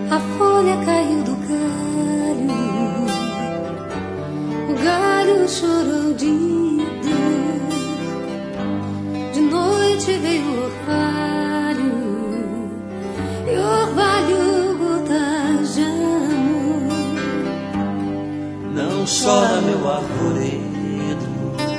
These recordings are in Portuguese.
A folha caiu do galho, o galho chorou de dor. De noite veio o orvalho, e o orvalho gotas de amor. Não chora, meu arvoredo,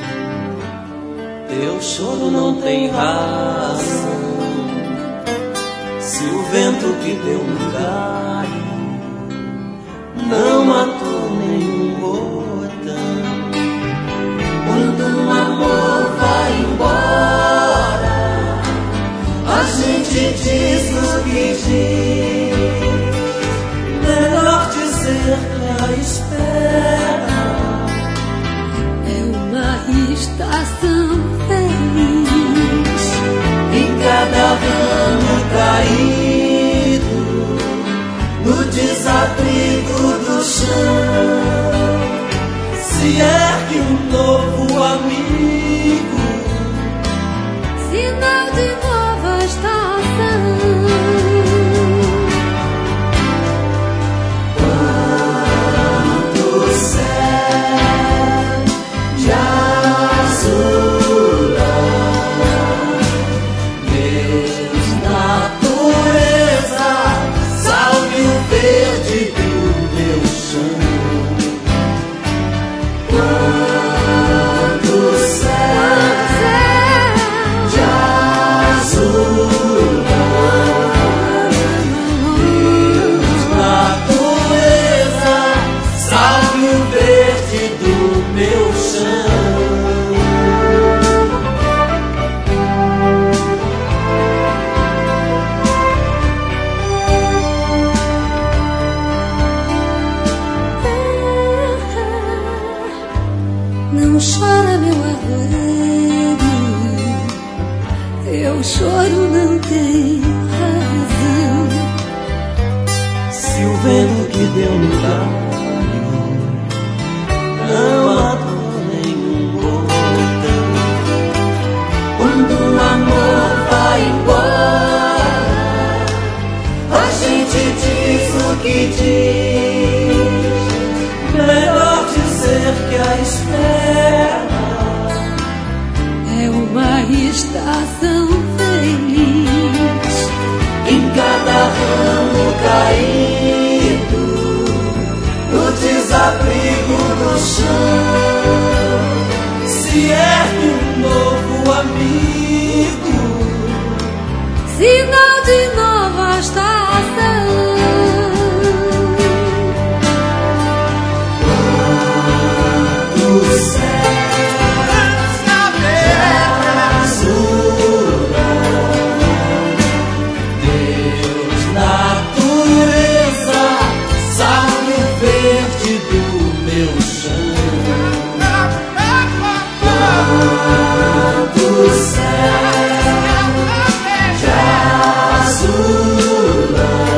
teu choro não tem razão. Se o vento que deu no galho não matou nenhum botão. Quando um amor vai embora, a gente diz o que diz. Melhor dizer que a espera é uma estação feliz. Em cada ramo caído, no desabrigo do chão, se ergue um novo amigo, sinal de nova estação. Quando o céu de azul, verde do meu chão. Quando o céu de azul, Deus, natureza, salve o verde do meu chão. Não chora, meu arvoredo, teu choro não tem razão. Se o vento que deu no galho não matou nenhum botão. Quando o amor vai embora, a gente diz o que diz. Melhor dizer que a espera é uma estação feliz. Em cada ramo caído, no desabrigo do chão, se ergue um novo amigo, sinal de nova estação. O céu azul, Deus, natureza, salve o verde do meu chão. Quando o céu azul,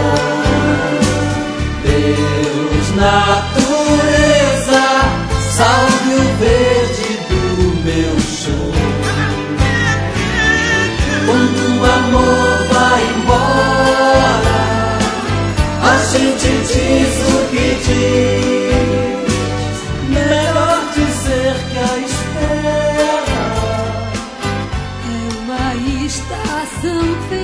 Deus, natureza, salve o verde do meu chão. Quando o amor vai embora, a gente diz o que diz. Melhor dizer que a espera É uma estação feliz.